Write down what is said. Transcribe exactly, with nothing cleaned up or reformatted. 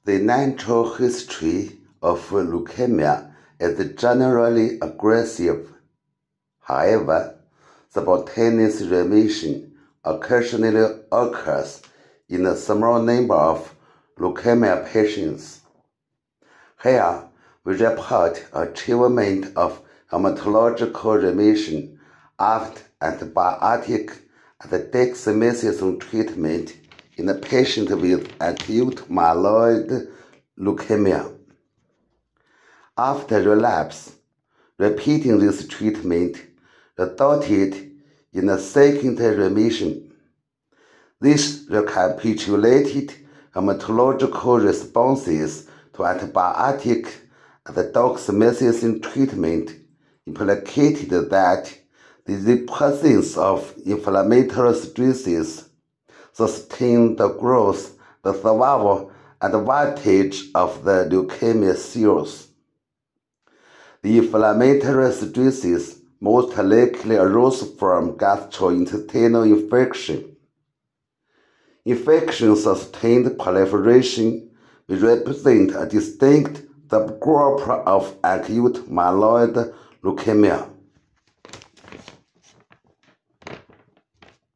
The natural history of leukemia is generally aggressive. However, spontaneous remission occasionally occurs in a small number of leukemia patients. Here, we report achievement of hematological remission after antibiotic and dexamethasone treatment in a patient with acute myeloid leukemia. After relapse, repeating this treatment resulted in a second remission. This recapitulated hematological responses to antibiotic and dexamethasone treatment implicated that the presence of inflammatory stresses sustain the growth, the survival, and advantage of the leukemia cells. The inflammatory stresses most likely arose from gastrointestinal infection. Infection sustained proliferation will represent a distinct subgroup of acute myeloid leukemia.